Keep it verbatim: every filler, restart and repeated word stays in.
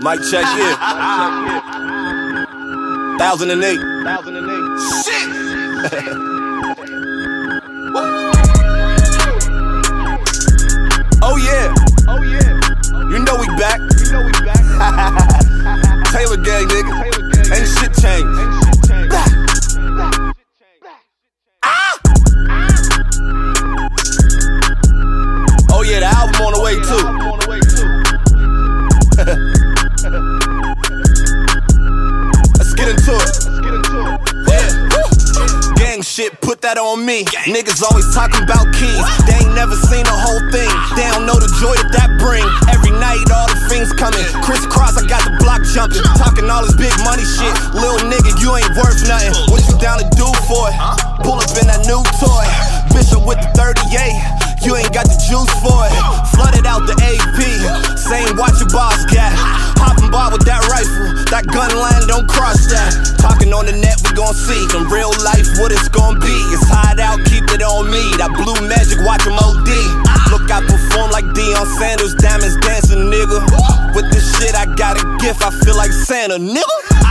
Mic check here. Thousand and eight. Thousand and eight. Shit! Oh yeah. Oh yeah. You know we back. You know we back. Taylor gang, nigga. Ain't shit changed. Ain't shit changed. Blah. Blah. Ah! Oh yeah, the album on the way too. Let's get into it. Let's get into it. Yeah. Gang shit, put that on me. Gang. Niggas always talking about keys. What? They ain't never seen the whole thing. They don't know the joy that that bring. Every night, all the things coming. Crisscross, I got the block jumping. Talking all this big money shit. Lil nigga, you ain't worth nothing. What you down to do for it? Pull up in that new toy. Bishop with the thirty-eight. You ain't got the juice for it. Flooded out the A P. Same watch your boss got. Hopping bar with that rifle. That gun line, don't cross that. Talking on the net, we gon' see. In real life, what it's gon' be. It's hide out, keep it on me. That blue magic, watch him O D. Look, I perform like Deion Sanders. Diamonds dancing, nigga. With this shit, I got a gift. I feel like Santa, nigga.